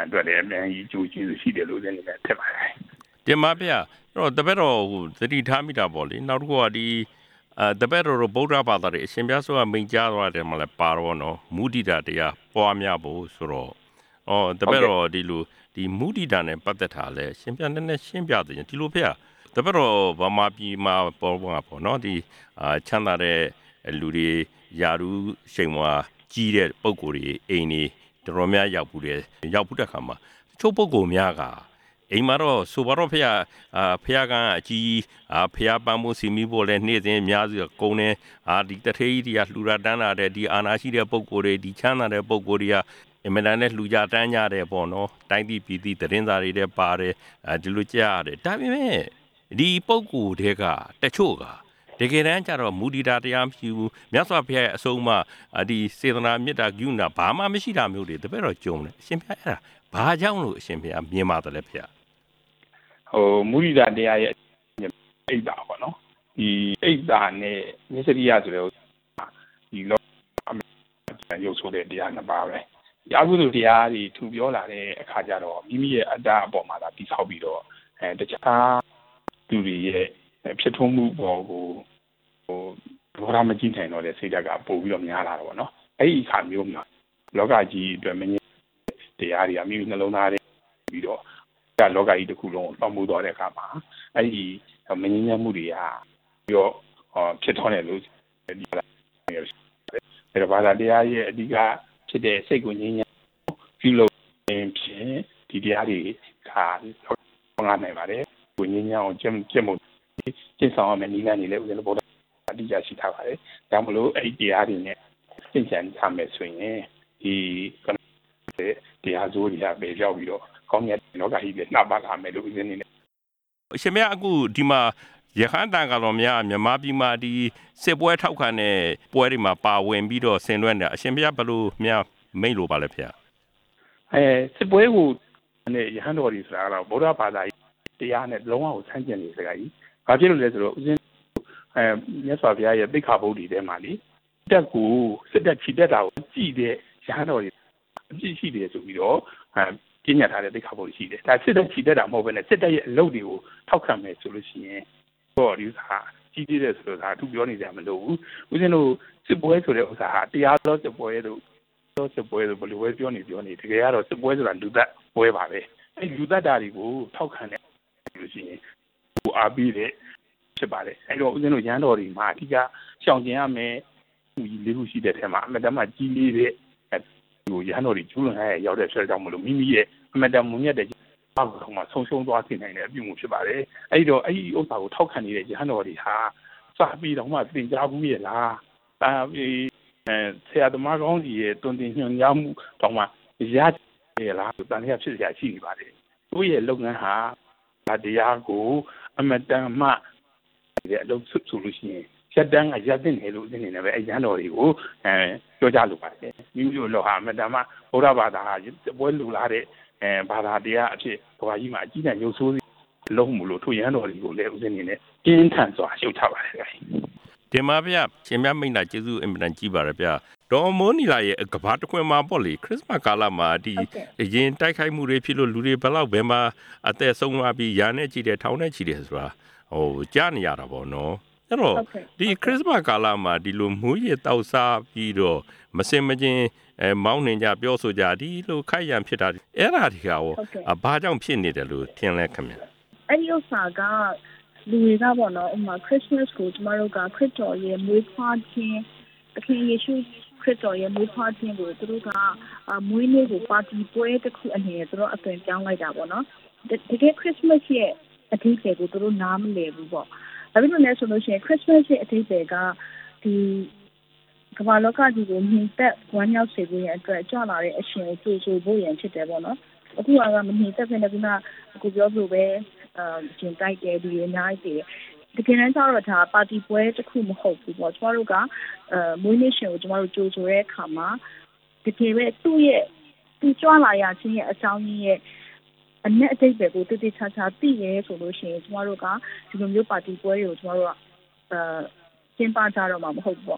အတွက်လည်းအများကြီးကြိုးကျေးဇူးရှိတယ်လို့လည်းထင်ပါတယ်တင်ပါဗျာအဲ့တော့တပည့်တော်သတိထားမိတာပေါ့လေနောက်တစ်ခုကဒီတပည့်တော်ဗုဒ္ဓဘာသာတွေအရှင်ဘုရားဆိုမိန့်ကြားသွားတယ်မှာလည်းပါတော့နော်မုဒိတာတရားပွားများဖို့ဆိုတော့တပည့်တော်ဒီမုဒိတာနဲ့ပတ်သက်တာလဲရှင်ဘုရားနည်းနည်းရှင်းပြတယ်ဒီလိုဖေတပည့်တော်ဗမာပြည်မှာပေါ်ပေါ့နော်ဒီချမ်းသာတဲ့လူတွေယာရုရှိန်မွာကြီးတဲ့ပုံကိုယ်တွေအိမ်တွေတော်တော်များရောက်ဘူးတဲ့ခါမှာချို့ပုံကိုယ်များကအိမ်မှာတော့ဆိုပါတော့ဖះကအကြီးဖះပန်းမှုစီမီဖို့လဲနေ့စဉ်အများစုကုန်နေဒီတထေးကြီးတွေကလှူတာတန်းတာတဲ့ဒီအာနာရှိတဲ့ပုံကိုယ်တွေဒီချမ်းသာတဲ့ပုံကိုယ်တွေကအမတန်နဲ့လှူကြတန်းကြတယ်ပေါ့နော်တိုင်းပြည်ပြည်သတင်းစာတွေထဲပါတယ်ဒီလိုကြားရတယ်ဒါပေမဲ့ဒီပုံကိုယ်တွေကတချို့ကတကယ်တမ်းကျတော့မူဒီတာတရားမရှိဘူးမြတ်စွာဘုရားရဲ့အဆုံးအမဒီစေတနာမေတ္တာကရုဏာဘာမှမရှိတာမျိုးတွေတပည့်တော်ကြုံတယ်အရှင်ဘုရားအဲ့ဒါဘာကြောင့်လို့အရှင်ဘုရားမြင်ပါတယ်လဲဘုရားမုဒိတာတရားရဲ့အိတ်တာပေါ့နော်ဒီအိတ်တာနဲ့မြစ္စရိယဆိုတဲ့ဒီလောရုပ်ဆိုတဲ့တရားနှစ်ပါးပဲရာဟုသူတရားတွေထူပြောလာတဲ့အခါကျတော့မိမိရဲ့အတ္တအပေါ်မှာသာပြီးဆောက်ပြီးတော့တခြားသူတွေရဲ့ဖြစ်ထွန်းမှုပေါ်ကိုဘောရမကြည့်နိုင်တော့တဲ့စိတ်ဓာတ်ကပို့ပြီးတော့များလာတော့ဗောနော်အဲ့ဒီအခါမျိုးမှာလောကကြီးအတွက်မငြိတရားတွေကမိမိနှလုံးသားထဲပြီးတော့လောကကြီးတစ်ခုလုံးလွှမ်းမိုးသွားတဲ့အခါမှာအဲ့ဒီမငြိမ်းချမ်းမှုတွေကပြီးတော့ဖြစ်ထွန်းတယ်လို့ဒီအဲ့ဒါဘာသာတရားရဲ့အဓိကဖြစ်တဲ့စိတ်ကိုငြိမ်းချမ်းပြုလုပ်ခြင်းဖြင့်ဒီတရားတွေကငါနိုင်ပါတယ်ကိုငြိမ်းချမ်းအောင်ကျင့်မှုကျင့်ဆောင်ရမယ်နည်းလမ်းတွေလည်းဦးဇင်းတို့ဘုရားအတိအကျရှိထားပါတယ်။ဒါမလို့အဲ့ဒီတရားတွေနဲ့သင်္ကြန်ထားမယ်ဆိုရင်ဒီတရားစိုးတွေကပဲကြောက်ပြီးတော့ကောင်းတဲ့လောကကြီးတွေနှပ်ပါလာမယ်လို့ဦးဇင်းနေနဲ့အရှင်မအခုဒီမှာရဟန်းတန်တော်များမြန်မာပြည်မှာဒီစစ်ပွဲထောက်ခံတဲ့ပွဲတွေမှာပါဝင်ပြီးတော့ဆင်နွှဲနေအရှင်ဘုရားဘယ်လိုများမိတ်လို့ပါလဲဖေ။စစ်ပွဲကိုနဲ့ရဟန်းတော်တွေဆိုတာကတော့ဗုဒ္ဓဘာသာတရားနဲ့လုံးဝကိုဆန့်ကျင်နေစကားကြီး။ဘာဖြစ်လို့လဲဆိုတော့ဦးဇင်းမြတ်စွာဘုရားရဲ့သိက္ခာပုဒ်တွေထဲမှာလေတက်ကိုစစ်တပ်ချီတက်တာကိုကြည်တဲ့ရဟန်းတော်တွေအပြည့်ရှိတယ်ဆိုပြီးတော့ကျင့်ကြထားတဲ့သိက္ခာပုဒ်ရှိတယ်ဒါစစ်တပ်ချီတက်တာမဟုတ်ဘဲနဲ့စစ်တပ်ရဲ့အလုပ်တွေကိုထောက်ခံမယ်ဆိုလို့ရှိရင်တော့ဒီဥစ္စာကြီးသေးတယ်ဆိုတော့ဒါသူပြောနေကြမလို့ဦးဇင်းတို့စစ်ပွဲဆိုတဲ့ဥစ္စာဟာတရားတော်စစ်ပွဲတို့စစ်ပွဲတို့ဘယ်လိုပဲပြောနေတကယ်ကတော့စစ်ပွဲဆိုတာလူသက်ပွဲပါပဲအဲ့လူသက်တာတွေကိုထောက်ခံတယ်လို့ရှိရင်ဟိုအားပြီးတဲ့ဖြစ်ပါတယ်အဲ့တော့ဦးဇင်းတို့ရဟန်းတော်တွေမှာအဓိကရှောင်ကျင်ရမယ်ဟိုလေးခုရှိတဲ့ထဲမှာအမတမကြီးလေးတဲ့ဟိုရဟန်းတော်တွေကျူးလွန်ရရောက်တဲ့ဆွဲကြောင့်မလို့မိမိရဲ့အမတမမြတ်တဲ့ဘာလို့မှဆုံးရှုံးသွားစေနိုင်တဲ့အပြုအမူဖြစ်ပါတယ်အဲ့တော့အဲ့ဒီဥစ္စာကိုထောက်ခံနေတဲ့ရဟန်းတော်တွေဟာစပြီးတော့မှသင်ကြားဘူးရဲ့လားဆရာသမားကောင်းကြီးရဲ့တွင်တင်ညွှန်ကြားမှုတောင်မှရရလားတန်လျာဖြစ်စရာရှိနေပါတယ်သူ့ရဲ့လုပ်ငန်းဟာတရားကိုအမတန်မှအလုပ်ဆိုလို့ရှိရင်ရက်တန်းကရက်တင်တယ်လို့ဦးဇင်းနေနဲ့ပဲအရန်တော်တွေကိုပြောကြလို့ပါတယ်မိမိတို့လောဟာအမတန်မှဗုဒ္ဓဘာသာပွဲလူလာတဲ့ဘာသာတရားအဖြစ်ဘဝကြီးမှာအကြီးနဲ့ရုပ်ဆိုးလုံးမှုလို့ထိုရန်တော်တွေကိုလည်းဦးဇင်းနေနဲ့ကျင်းထန်စွာရှုတ်ချပါတယ်တင်ပါဗျရှင်မြတ်မိတ်နာကျေးဇူးအင်မတန်ကြီးပါတယ်ဗျဒေါ်မိုးနီလာရဲ့ကဘာတခွင်မှာပေါ့လေခရစ်စမတ်ကာလမှာဒီရင်တိုက်ခိုက်မှုတွေဖြစ်လို့လူတွေဘယ်လောက်ဘယ်မှာအသက်ဆုံးသွားပြီးရာနဲ့ချီတယ်ထောင်နဲ့ချီတယ်ဆိုတာကြားနေရတာပေါ့နော်အဲ့တော့ဒီခရစ်စမတ်ကာလမှာဒီလိုမူးရတောက်စားပြီးတော့မစင်မချင်းမောင်းနှင်ကြပြောဆိုကြဒီလိုခိုက်ရန်ဖြစ်တာအဲ့ဒါတွေကရောဘာကြောင့်ဖြစ်နေတယ်လို့ထင်လဲခင်ဗျအဲ့ဒီဥစ္စာကလူတွေကပေါ့နော်ဥမာ Christmas ကိုကျမတို့ကခရစ်တော်ရဲ့မွေးဖွားခြင်းသခင်ယေရှုခရစ်တော်ရဲ့မွေးဖွားခြင်းကိုသူတို့ကမွေးနေ့ကိုပါတီပွဲတစ်ခုအနေနဲ့သူတို့အသွင်ပြောင်းလိုက်တာပေါ့နော်တကယ် Christmas ရဲ့အဓိပ္ပာယ်ကိုသူတို့နားမလည်ဘူးပေါ့ဒါပေမဲ့လည်းဆိုလို့ရှိရင် Christmas ရဲ့အဓိပ္ပာယ်ကဒီကမ္ဘာလောကကြီးကိုမြင်သက်ဝမ်းမြောက်စေဖို့ရအတွက်ကြွလာတဲ့အရှင်ကိုကြိုဆိုဖို့ရဖြစ်တယ်ပေါ့နော်အခုကမမြင်သက်ဖြစ်နေကူကအခုပြောလို့ပဲကျင်တိုက်တယ်ဒီအများကြီးတကယ်တမ်းကျတော့ဒါပါတီပွဲတစ်ခုမဟုတ်ဘူးပေါ့ကျမတို့ကမွေးနေ့ရှင်ကိုကျမတို့ကြိုဆိုတဲ့အခါမှာတကယ်ပဲသူကြွလာရခြင်းရဲ့အကြောင်းရင်းရဲ့အနက်အတိတ်ပဲကိုတိတိကျကျသိရဲဆိုလို့ရှိရင်ကျမတို့ကဒီလိုမျိုးပါတီပွဲတွေကိုကျမတို့ကကျင်းပကြတော့မှာမဟုတ်ဘူးပေါ့အ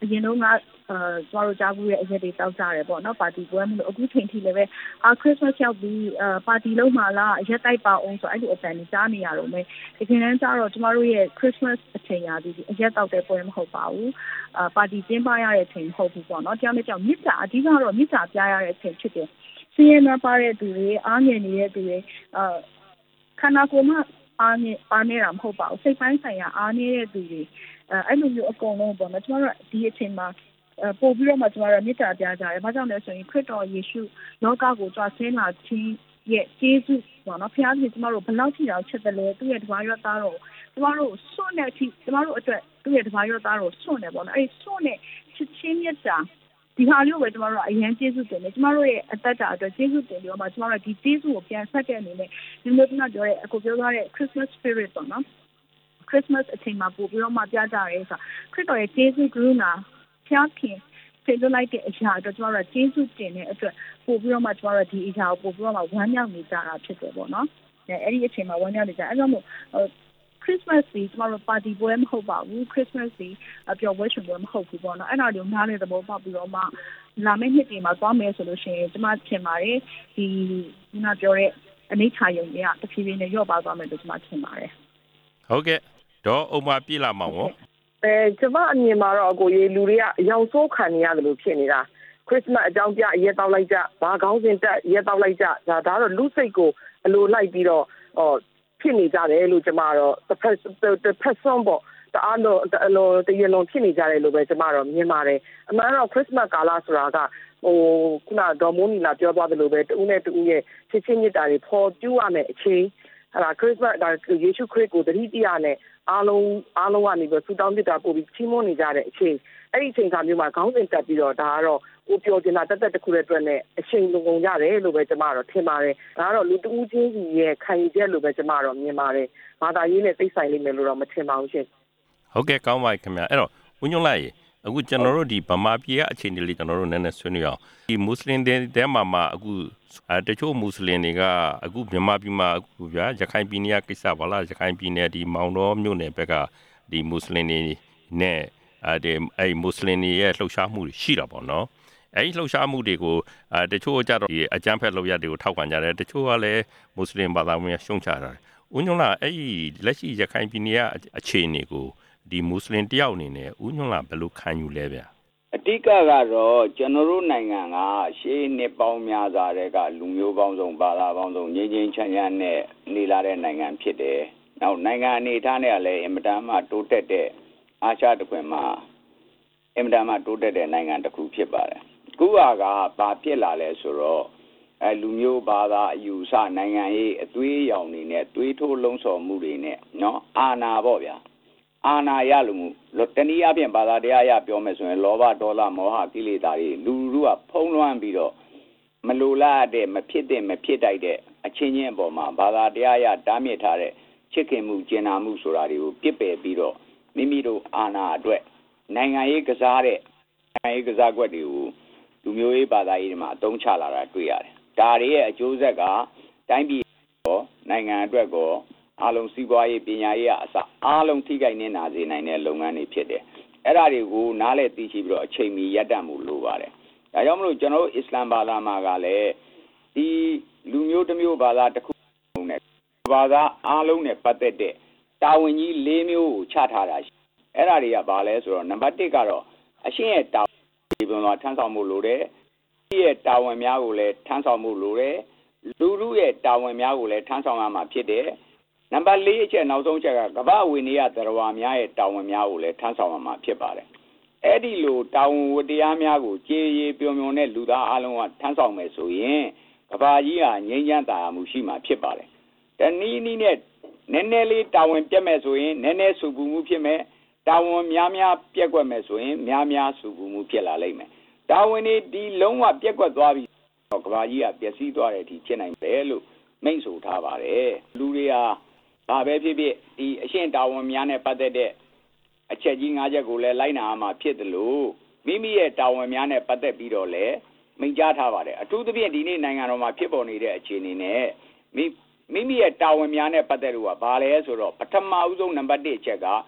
အရင်တော့ကျမတို့ကြားဘူးရဲ့အရက်တွေတောက်ကြတယ်ပေါ့နော်ပါတီပွဲမျိုးအခုချိန်ထိလည်းပဲခရစ်စမတ်ရောက်ပြီးပါတီလုံးမှာလားအရက်တိုက်ပါအောင်ဆိုအဲ့လိုအတန်ကြီးကြားနေရတော့မယ်တကယ်တမ်းကျတော့ကျမတို့ရဲ့ခရစ်စမတ်အချိန်ရာဒီအရက်တောက်တဲ့ပွဲမဟုတ်ပါဘူးပါတီကျင်းပရတဲ့အချိန်မဟုတ်ဘူးပေါ့နော်တရားနဲ့ကြောင့်မြစ်တာအဓိကတော့မြစ်တာပြရတဲ့အချိန်ဖြစ်တယ်စင်းရဲနှပါတဲ့သူတွေအားငယ်နေတဲ့သူတွေခန္ဓာကိုယ်မှာအားနေတာမဟုတ်ပါဘူးစိတ်ပိုင်းဆိုင်ရာအားနေတဲ့သူတွေအဲ့လိုမျိုးအကုန်လုံးပေါ့နော်ကျမတို့ဒီအချိန်မှာပို့ပြီးတော့မှကျမတို့မြစ်တာပြကြတယ်။ဘာကြောင့်လဲဆိုရင်ခရစ်တော်ယေရှုလောကကိုကြွဆင်းလာခြင်းရဲ့ကျေးဇူးပေါ့နော်။ဘုရားရှင်ကျမတို့ဘယ်လောက်ထိတောင်ချစ်တယ်လဲသူ့ရဲ့တပါးရောသားတော်ကျမတို့စွန့်တဲ့အထိကျမတို့အတွက်သူ့ရဲ့တပါးရောသားတော်စွန့်တယ်ပေါ့နော်။အဲ့စွန့်တဲ့ချစ်ချင်းမြတ်တာဒီဟာမျိုးပဲကျမတို့အရင်ကျေးဇူးတင်တယ်။ကျမတို့ရဲ့အသက်တာအတွက်ကျေးဇူးတင်ပြီးတော့မှကျမတို့ဒီကျေးဇူးကိုပြန်ဆက်တဲ့အနေနဲ့ဒီလိုပြောတဲ့အခုပြောထားတဲ့ Christmas spirit ပေါ့နော်။ Christmas အချိန်မှာပို့ပြီးတော့မှပြကြရဲဆိုခရစ်တော်ရဲ့ကျေးဇူးကရုဏာဖျားခင်ချိန်သွင်းလိုက်တဲ့အရာအတွက်ကျမတို့ကျေးဇူးတင်တဲ့အတွက်ပို့ပြီးတော့မှကျမတို့ဒီအရာကိုပို့ပြီးတော့မှဝမ်းမြောက်နေကြတာဖြစ်တယ်ပေါ့နော်။အဲ့ဒီအချိန်မှာဝမ်းမြောက်နေကြအဲ့ကြောင့်မို့Christmas ကြီးကျမတို့ပါတီပွဲမဟုတ်ပါဘူး Christmas ကြီးပျော်ပွဲရှင်ပွဲမဟုတ်ဘူးပေါ့နော်။အဲ့ဒါတွေကိုနားလည်သဘောပေါက်ပြီးတော့မှလာမယ့်နှစ်တွေမှာသွားမယ်ဆိုလို့ရှိရင်ကျမထင်ပါတယ်ဒီခုနပြောတဲ့အနိဋ္ဌာယုံတွေကတဖြည်းဖြည်းနဲ့လျော့ပါသွားမယ်လို့ကျမထင်ပါတယ်။ဟုတ်ကဲ့တော့အုံမပြည့်လာမှာပေါ့ကျမအမြင်မှာတော့ကိုကြီးလူတွေကအယောင်ဆိုးခံနေရတယ်လို့ဖြစ်နေတာခရစ်စမတ်အကြောင်းပြအရက်တောက်လိုက်ကြဘာကောင်းစင်တက်ရက်တောက်လိုက်ကြဒါတော့လူစိတ်ကိုအလိုလိုက်ပြီးတော့ဖြစ်နေကြတယ်လို့ကျမတော့တစ်ဖက်ဆုံးပေါ့တအားလို့တရလုံးဖြစ်နေကြတယ်လို့ပဲကျမတော့မြင်ပါတယ်အမှန်တော့ခရစ်စမတ်ကာလဆိုတာကခုနဒေါ်မိုးနီလာပြောသွားတယ်လို့ပဲတူးနဲ့တူးရဲ့ချစ်ချင်းမြတ်တာတွေပေါ်ကျူးရမယ်အချိန်ခရစ်စမတ်ယေရှုခရစ်ကိုတတိတရနဲ့အားလုံးကနေပြီးဆူတောင်းပြတာပို့ပြီးချီးမွမ်းနေကြတဲ့အချိန်အဲ့ဒီအချိန်ခါမျိုးမှာခေါင်းစဉ်တက်ပြီးတော့ဒါကတော့ကိုပြောချင်တာတက်တစ်ခုတဲ့အတွက်နဲ့အချိန်လုံလုံရတယ်လို့ပဲကျမတော့ထင်ပါတယ်ဒါကတော့လူတဦးချင်းစီရဲ့ခံယူချက်လို့ပဲကျမတော့မြင်ပါတယ်ဘာသာရေးနဲ့သိဆိုင်လိမ့်မယ်လို့တော့မထင်ပါဘူးရှင်ဟုတ်ကဲ့ကောင်းပါပြီခင်ဗျာအဲ့တော့ဦးညွန့်လိုက်အခုကျွန်တော်တို့ဒီဗမာပြည်ရဲ့အခြေအနေလေးကျွန်တော်တို့နည်းနည်းဆွေးနွေးအောင်ဒီမွတ်စလင်တွေတဲမှာအခုတချို့မွတ်စလင်တွေကအခုမြန်မာပြည်မှာအခုဗျာရခိုင်ပြည်နယ်ကိစ္စပါလားရခိုင်ပြည်နယ်ဒီမောင်တော်မြို့နယ်ဘက်ကဒီမွတ်စလင်တွေနဲ့အဲ့မွတ်စလင်တွေရဲ့လှုပ်ရှားမှုရှိတာပေါ့နော်အဲ့ဒီလှုပ်ရှားမှုတွေကိုတချို့ကြတော့ဒီအကြမ်းဖက်လုပ်ရက်တွေကိုထောက်ခံကြတယ်တချို့ကလည်းမွတ်စလင်ဘာသာဝင်ရှုံချတာဦးညွန့်လာအဲ့ဒီလက်ရှိရခိုင်ပြည်နယ်ရဲ့အခြေအနေကိုဒီမွတ်စလင်တယောက်အနေနဲ့ဦးညွန့်လာဘယ်လိုခံယူလဲဗျာအဓိကကတော့ကျွန်တော်တို့နိုင်ငံကရှေးနှစ်ပေါင်းများစွာကလူမျိုးပေါင်းစုံဘာသာပေါင်းစုံငြိမ်းငြိမ်းချမ်းချမ်းနဲ့နေလာတဲ့နိုင်ငံဖြစ်တယ်။နောက်နိုင်ငံအနေထားနဲ့လည်းအင်မတန်မှတိုးတက်တဲ့အာရှတခွင်မှာအင်မတန်မှတိုးတက်တဲ့နိုင်ငံတစ်ခုဖြစ်ပါတယ်။အခုကဘာဖြစ်လာလဲဆိုတော့လူမျိုးဘာသာအယူဆနိုင်ငံရေးအသွေးရောင်တွေနဲ့သွေးထိုးလုံးဆော်မှုတွေနဲ့နော်အာဏာပေါ့ဗျာအာဏာရလို့တနည်းအားဖြင့်ဘာသာတရားရပြောမယ်ဆိုရင်လောဘဒေါသမောဟကိလေသာတွေလူလူကဖုံးလွှမ်းပြီးတော့မလိုလားတဲ့မဖြစ်တဲ့မဖြစ်တိုက်တဲ့အချင်းချင်းအပေါ်မှာဘာသာတရားရတားမြစ်ထားတဲ့ချစ်ခင်မှုကျင်နာမှုဆိုတာတွေကိုပြစ်ပယ်ပြီးတော့မိမိတို့အာဏာအတွက်နိုင်ငံရေးကစားတဲ့နိုင်ငံရေးကစားကွက်တွေကိုလူမျိုးရေးဘာသာရေးတွေမှာအသုံးချလာတာတွေ့ရတယ်။ဒါတွေရဲ့အကျိုးဆက်ကတိုင်းပြည်ရောနိုင်ငံအတွက်ကောအားလုံးစီးပွားရေးပညာရေးအစအားလုံးထိခိုက်နေတာစေနိုင်တဲ့လုပ်ငန်းတွေဖြစ်တယ်။အဲ့ဒါတွေကိုနားလည်သိရှိပြီးတော့အချိန်မီရပ်တန့်မှုလိုပါတယ်။ဒါကြောင့်မလို့ကျွန်တော်တို့အစ္စလာမ်ဘာသာမှာကလည်းဒီလူမျိုးတစ်မျိုးဘာသာတစ်ခုနဲ့ဘာသာအားလုံးနဲ့ပတ်သက်တဲ့တာဝန်ကြီး၄မျိုးကိုချထားတာရှိ။အဲ့ဒါတွေကဘာလဲဆိုတော့နံပါတ်1ကတော့အရှင်ရဲ့တာဝန်ကြီးပုံတော်ထမ်းဆောင်မှုလိုတယ်။ဒီရဲ့တာဝန်များကိုလည်းထမ်းဆောင်မှုလိုတယ်။လူလူရဲ့တာဝန်များကိုလည်းထမ်းဆောင်ရမှာဖြစ်တယ်။နံပါတ်4အချက်နောက်ဆုံးချက်ကကမ္ဘာဝိနည်းသရဝါများရဲ့တာဝန်များကိုလည်းထမ်းဆောင်ရမှာဖြစ်ပါတယ်။အဲ့ဒီလိုတာဝန်ဝတ္တရားများကိုကြေရေပြုံပြုံနဲ့လူသားအလုံးကထမ်းဆောင်မယ်ဆိုရင်ကမ္ဘာကြီးဟာငြိမ်းချမ်းသာယာမှုရှိမှာဖြစ်ပါတယ်။တနည်းနည်းနဲ့နည်းနည်းလေးတာဝန်ပြတ်မဲ့ဆိုရင်နည်းနည်းစုပူမှုဖြစ်မယ်။တာဝန်များများပြက်ကွက်မဲ့ဆိုရင်များများစုပူမှုဖြစ်လာလိမ့်မယ်။တာဝန်ဒီလုံးဝပြက်ကွက်သွားပြီးတော့ကမ္ဘာကြီးကပျက်စီးသွားတဲ့အထိဖြစ်နိုင်တယ်လို့မိန့်ဆိုထားပါတယ်။လူတွေဟာဘာပဲဖြစ်ဖြစ်ဒီအရှင်တာဝန်များနဲ့ပတ်သက်တဲ့အချက်ကြီး၅ချက်ကိုလည်းလိုက်နာရမှာဖြစ်တယ်လို့မိမိရဲ့တာဝန်များနဲ့ပတ်သက်ပြီးတော့လည်းမိန့်ကြားထားပါတယ်အထူးသဖြင့်ဒီနေ့နိုင်ငံတော်မှာဖြစ်ပေါ်နေတဲ့အခြေအနေနဲ့မိမိရဲ့တာဝန်များနဲ့ပတ်သက်လို့ကဘာလဲဆိုတော့ပထမဦးဆုံးနံပါတ်1အချက်က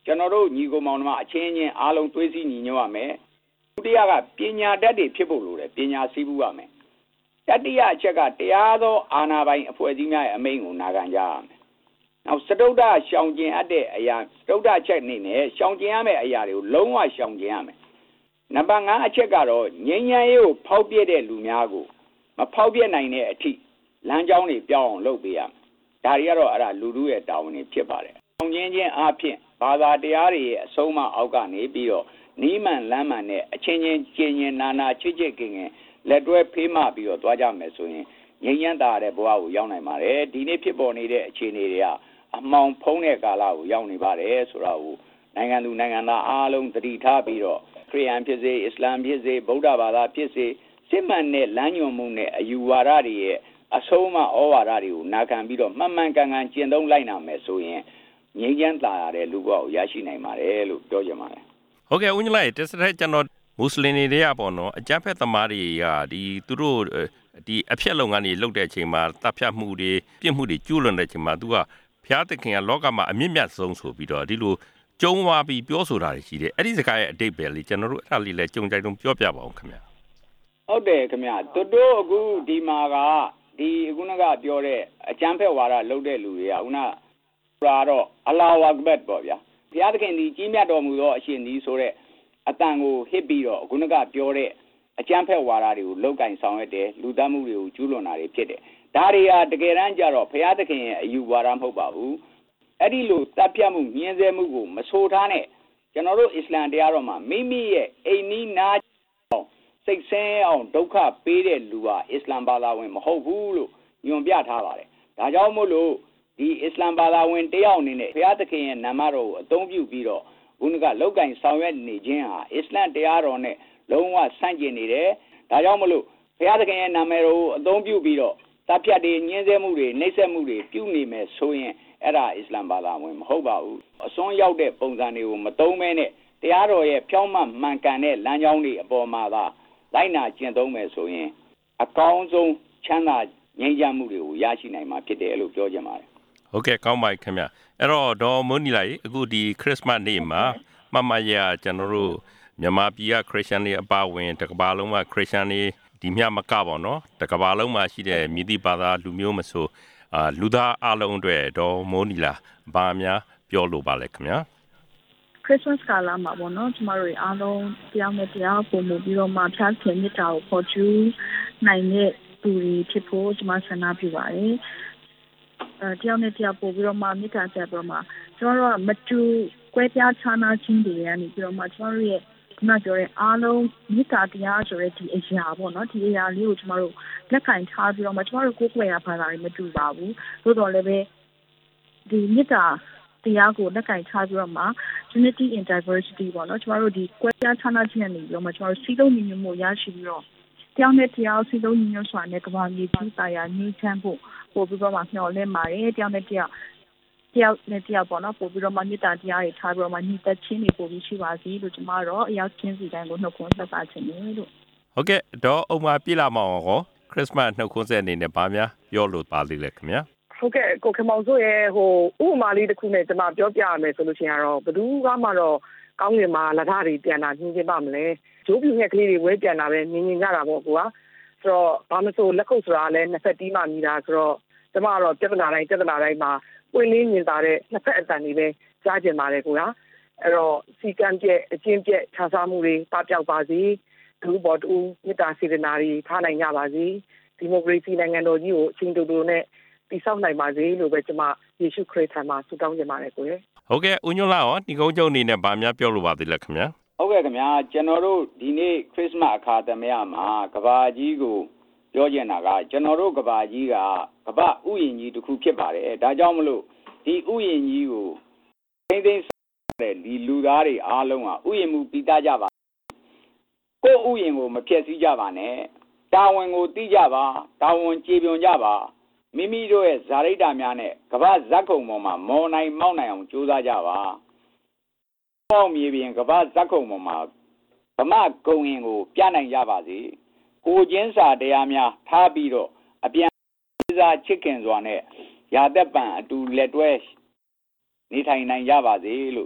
ကျွန်တော်တို့ညီကိုမောင်နှမအချင်းချင်းအားလုံးသွေးစည်းညီညွတ်ရမယ်ဒုတိယကပညာတတ်တွေဖြစ်ဖို့လိုတယ်ပညာစည်းဖို့ရမယ်တတိယအချက်ကတရားသောအာဏာပိုင်အဖွဲ့အစည်းများရဲ့အမိန့်ကိုနာခံကြရမယ်နောက်စတုဒ္ဒရှောင်ကျင်အပ်တဲ့အရာစတုဒ္ဒချက်နေနဲ့ရှောင်ကျင်ရမယ့်အရာတွေကိုလုံးဝရှောင်ကျင်ရမယ်နံပါတ်5အချက်ကတော့ငြိမ်းချမ်းရေးကိုဖောက်ပြတဲ့လူများကိုမဖောက်ပြနိုင်တဲ့အထိလမ်းကြောင်းတွေပြောင်းအောင်လုပ်ပေးရမယ်ဒါတွေကတော့အဲ့ဒါလူလူရဲ့တာဝန်တွေဖြစ်ပါတယ်ရှောင်ကျင်ခြင်းအပြင်ဘာသာတရားတွေရဲ့အဆုံးအမအောက်ကနေပြီးတော့နီးမှန်လမ်းမှန်နဲ့အချင်းချင်းကျင်ကျင်နာနာချစ်ချစ်ခင်ခင်လက်တွဲဖေးမှပြီးတော့သွားကြမယ်ဆိုရင်ငြိမ်းချမ်းသာတဲ့ဘဝကိုရောက်နိုင်ပါတယ်ဒီနေ့ဖြစ်ပေါ်နေတဲ့အခြေအနေတွေကအမှောင်ဖုံးတဲ့ကာလကိုရောက်နေပါတယ်ဆိုတာကိုနိုင်ငံသူနိုင်ငံသားအားလုံးသတိထားပြီးတော့ခရစ်ယာန်ဖြစ်စေအစ္စလာမ်ဖြစ်စေဗုဒ္ဓဘာသာဖြစ်စေစစ်မှန်တဲ့လမ်းညွှန်မှုနဲ့အယူဝါဒတွေရဲ့အဆုံးအမဩဝါဒတွေကိုနာခံပြီးတော့မှန်မှန်ကန်ကန်ကျင့်သုံးလိုက်နိုင်မယ်ဆိုရင်ငြိမ်းချမ်းသာရတဲ့လူဘဝကိုရရှိနိုင်ပါတယ်လို့ပြောချင်ပါတယ်ဟုတ်ကဲ့ဦးညီလိုက်တစ်စက်ကျွန်တော်မွတ်စလင်တွေကပေါ့နော်အကြမ်းဖက်သမားတွေကသူတို့ဒီအဖြစ်လုံကနေလှုပ်တဲ့အချိန်မှာတပ်ဖြတ်မှုတွေပြစ်မှုတွေကျူးလွန်တဲ့အချိန်မှာသူကဘုရားသခင်ကလောကမှာအမြင့်မြတ်ဆုံးဆိုပြီးတော့ဒီလိုကျုံဝါပြီးပြောဆိုတာတွေရှိတယ်အဲ့ဒီစကားရဲ့အတိတ်ပဲလေကျွန်တော်တို့အဲ့ဒါလေးလည်းကြုံကြိုက်တုံးပြောပြပါအောင်ခင်ဗျာဟုတ်တယ်ခင်ဗျာတို့အခုဒီမှာကဒီခုနကပြောတဲ့အကျမ်းဖက်ဝါဒလှုပ်တဲ့လူတွေကခုနကတော့အလာဝါကဘတ်ပေါ့ဗျာဘုရားသခင်ဒီကြီးမြတ်တော်မူသောအရှင်ကြီးဆိုတဲ့အတန်ကိုဟစ်ပြီးတော့ခုနကပြောတဲ့အကျမ်းဖက်ဝါဒတွေကိုလောက်ကင်ဆောင်ရွက်တယ်လူသားမှုတွေကိုကျူးလွန်တာတွေဖြစ်တယ်ဒါတွေဟာတကယ်တမ်းကျတော့ဘုရားသခင်ရဲ့အယူဝါဒမဟုတ်ပါဘူးအဲ့ဒီလိုတပ်ပြတ်မှုညှင်းဆဲမှုကိုမဆိုထားနဲ့ကျွန်တော်တို့အစ္စလမ်တရားတော်မှာမိမိရဲ့အိမ်နီးနားစိတ်ဆင်းအောင်ဒုက္ခပေးတဲ့လူဟာအစ္စလမ်ဘာသာဝင်မဟုတ်ဘူးလို့ညွှန်ပြထားပါတယ်ဒါကြောင့်မို့လို့ဒီအစ္စလမ်ဘာသာဝင်တယောက်အနေနဲ့ဘုရားသခင်ရဲ့နာမတော်ကိုအသုံးပြုပြီးတော့ခုနကလောက်ကင်ဆောင်ရွက်နေခြင်းဟာအစ္စလမ်တရားတော်နဲ့လုံးဝဆန့်ကျင်နေတယ်ဒါကြောင့်မလို့ဘုရားသခင်ရဲ့နာမည်တော်ကိုအသုံးပြုပြီးတော့တပ်ဖြတ်တွေညှင်းဆဲမှုတွေနှိပ်စက်မှုတွေပြုနေမယ်ဆိုရင်အဲ့ဒါအစ္စလမ်ဘာသာဝင်မဟုတ်ပါဘူးအစွန်းရောက်တဲ့ပုံစံတွေကိုမသုံးမဲနဲ့တရားတော်ရဲ့ဖြောင့်မတ်မှန်ကန်တဲ့လမ်းကြောင်းတွေအပေါ်မှာသာလိုက်နာကျင့်သုံးမယ်ဆိုရင်အကောင်းဆုံးချမ်းသာငြိမ်းချမ်းမှုတွေကိုရရှိနိုင်မှာဖြစ်တယ်လို့ပြောချင်ပါတယ်ဟုတ်ကဲ့ကောင်းပါခင်ဗျအဲ့တော့ဒေါ်မွန်နီလာအခုဒီခရစ်စမတ်နေ့မှာမရကျွန်တော်တို့မြန်မာပြည်ကခရစ်ယာန်တွေအပါဝင်တကဘာလုံးမှာခရစ်ယာန်တွေဒီမြမကပေါ့နော်တကဘာလုံးမှာရှိတဲ့မြည်သည့်ဘာသာလူမျိုးမဆိုလူသားအလုံးအတွက်ဒေါ်မွန်နီလာဘာများပြောလို့ပါလဲခင်ဗျာခရစ်စမတ်ကာလမှာပေါ့နော်ကျမတို့အားလုံးတရားနဲ့တရားပုံမှုပြီးတော့မှဖျားခင်မြတ်တာကိုပေါ်ကျူးနိုင်တဲ့သူတွေဖြစ်ဖို့ကျမဆန္ဒပြုပါတယ်တရားနဲ့တရားပို့ပြီးတော့မှမိသားစုပေါ်မှာကျွန်တော်တို့ကမတူကွဲပြားခြားနားခြင်းတွေကနေပြီးတော့မှကျွန်တော်တို့ရဲ့ဒီမှာပြောတဲ့အားလုံးမိသားတရားဆိုတဲ့ဒီအရာပေါ့နော်ဒီအရာလေးကိုကျွန်တော်တို့လက်ကင်ထားပြီးတော့မှကျွန်တော်တို့ကိုယ်ကွယ်ရဘာသာတွေမတူပါဘူးသို့တော်လည်းပဲဒီမိသားတရားကိုလက်ကင်ထားပြီးတော့မှ unity in diversity ပေါ့နော်ကျွန်တော်တို့ဒီကွဲပြားခြားနားခြင်းတွေပြီးတော့မှကျွန်တော်တို့စီးလုံးညီညွတ်မှုရရှိပြီးတော့တရားနဲ့တရားစီးလုံးညီညွတ်စွာနဲ့ကမ္ဘာမြေကြီးသားရငြိမ်းချမ်းဖို့ပို့ပြီးတော့မှမျှော်လင့်ပါတယ်တရားနဲ့တရားပေါ့နော်ပို့ပြီးတော့မှမေတ္တာတရားတွေထားပြီးတော့မှညီသက်ချင်းတွေပို့ပြီးရှိပါစေလို့ကျွန်မတော့အရောက်ချင်းစီတိုင်းကိုနှုတ်ခွန်းဆက်ပါခြင်းလို့ဟုတ်ကဲ့တော့အုံမပြလာမောင်ဟောခရစ်စမတ်နှုတ်ခွန်းဆက်အနေနဲ့ဗာများပြောလို့ပါလိမ့်လေခင်ဗျာဟုတ်ကဲ့ကိုခင်မောင်ဆိုရဲ့ဟိုဥပမာလေးတစ်ခုနဲ့ကျွန်မပြောပြရမယ်ဆိုလို့ရှိရင်တော့ဘယ်သူကမှတော့ကောင်းငင်မှာလက်ထားတွေပြန်တာညှင်းချင်းပါမလဲဂျိုးပြူငှက်ကလေးတွေဝဲပြန်တာပဲညင်ညင်ကြတာပေါ့ကွာဆိုတော့ဘာမဆိုလက်ခုပ်ဆိုတာလည်းနှစ်ဖက်တီးမှမြည်တာဆိုတော့ကျွန်မကတော့ပြဿနာတိုင်းမှာပွင့်လင်းမြင်သာတဲ့နှစ်ဖက်အတန်တွေပဲကြားကျင်ပါတယ်ကွာအဲ့တော့စီကံပြက်အချင်းပြက်ခြားစားမှုတွေပပျောက်ပါစေသူပေါ်တူမေတ္တာစေတနာတွေထားနိုင်ကြပါစေဒီမိုကရေစီနိုင်ငံတော်ကြီးကိုအချင်းတူတူနဲ့တည်ဆောက်နိုင်ပါစေလို့ပဲကျွန်မယေရှုခရစ်တော်မှာဆုတောင်းကြပါတယ်ကိုယ်ဟုတ်ကဲ့ဦးညွန့်လာရောဒီကုန်းကျုံအနေနဲ့ဗာများပြောလို့ပါသေးလားခင်ဗျာဟုတ်ကဲ့ခင်ဗျာကျွန်တော်တို့ဒီနေ့ခရစ်စမတ်အခါသမယမှာကဘာကြီးကိုပြောချင်တာကကျွန်တော်တို့ကဘာကြီးကကဘာဥယျာဉ်ကြီးတစ်ခုဖြစ်ပါတယ်ဒါကြောင့်မလို့ဒီဥယျာဉ်ကြီးကိုသိတဲ့ဒီလူသားတွေအားလုံးကဥယျာဉ်မူပြီးသားကြပါကိုယ်ဥယျာဉ်ကိုမဖျက်ဆီးကြပါနဲ့တာဝန်ကိုသိကြပါတာဝန်ကျေပွန်ကြပါမိမိတို့ရဲ့ဇာတိတာများနဲ့ကမ္ဘာဇက်ခုံပေါ်မှာမော်နိုင်မောက်နိုင်အောင်ကြိုးစားကြပါ။ပေါ့မြေပြင်ကမ္ဘာဇက်ခုံပေါ်မှာဗမာဂုံရင်ကိုပြနိုင်ကြပါစေ။ကိုချင်းစာတရားများထားပြီးတော့အပြန်စားချစ်ခင်စွာနဲ့ရာသက်ပံအတူလက်တွဲနေထိုင်နိုင်ကြပါစေလို့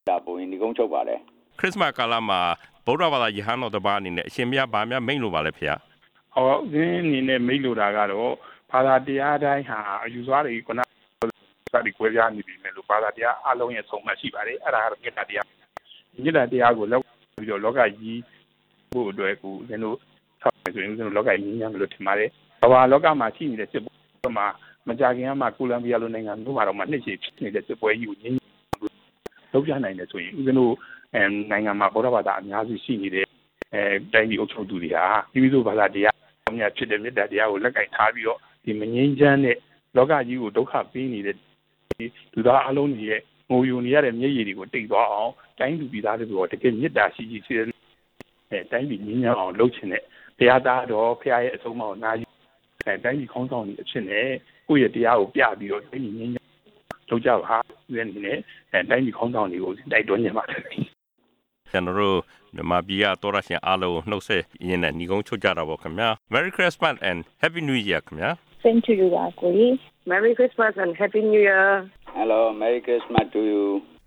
ဒါပုံရင်ဒီကုန်းချုပ်ပါတယ်ခရစ်စမတ်ကာလမှာဗုဒ္ဓဘာသာယဟန်တော်တစ်ပါးအနေနဲ့အရှင်ဘုရားဗာများမိန့်လို့ပါလဲဖေ။ဟောဦးဇင်းအနေနဲ့မိတ်လိုတာကတော့ဘာသာတရားတိုင်းဟာအယူဆတွေကစသည်ကွဲပြားနေပြီမဲ့လို့ဘာသာတရားအလုံးရဲ့ဆုံးမှရှိပါတယ်အဲ့ဒါကတော့မေတ္တာတရားကိုလောက်ပြီးတော့လောကကြီးဖို့အတွက်ကိုဦးဇင်းတို့ဆောက်ဆိုရင်ဦးဇင်းတို့လောကကြီးငြိမ်းချမ်းလို့ထင်ပါတယ်ဘာလောကမှာရှိနေတဲ့စစ်ပွဲမှာမကြခင်ကမှကိုလံဘီယာလိုနိုင်ငံတို့မှာတော့မှနှစ်ရှည်ဖြစ်နေတဲ့စစ်ပွဲကြီးကိုငြိမ်းလုပ်ပြနိုင်တယ်ဆိုရင်ဦးဇင်းတို့နိုင်ငံမှာဗုဒ္ဓဘာသာအများစုရှိနေတဲ့တိုင်းပြည်အုပ်ချုပ်သူတွေဟာပြီးဆိုဘာသာတရားများဖြစ်တဲ့မေတ္တာတရားကိုလက်ကင်ထားပြီးတော့ဒီမငြိမ်းချမ်းတဲ့လောကကြီးကိုဒုက္ခပေးနေတဲ့လူသားအလုံးကြီးရဲ့ငိုယိုနေရတဲ့မျက်ရည်တွေကိုတိတ်သွားအောင်တိုင်းသူပြည်သားတွေကတော့တကယ်မေတ္တာရှိတဲ့တိုင်းပြည်ငြိမ်းချမ်းအောင်လုပ်ချင်တဲ့ဘုရားသားတော်ဖခင်ရဲ့အဆုံးအမကိုနားယူတိုင်းပြည်ခေါင်းဆောင်တွေအဖြစ်နဲ့ကိုယ့်ရဲ့တရားကိုပြပြီးတော့တိုင်းပြည်ငြိမ်းချမ်းလုပ်ကြပါဒီနေ့နဲ့တိုင်းပြည်ခေါင်းဆောင်တွေကိုတိုက်တွန်းနေပါတယ်ကျွန်တော်တို့မြန်မာပြည်ကတော်ရရှင်အားလုံးနှုတ်ဆက်ရင်းနဲ့ညီကုန်းချုပ်ကြတာပေါ့ခင်ဗျာ Merry Christmas and Happy New Year ခင်ဗျာ Same to you ပါကိုကြီး Merry Christmas and Happy New Year Hello Merry Christmas to you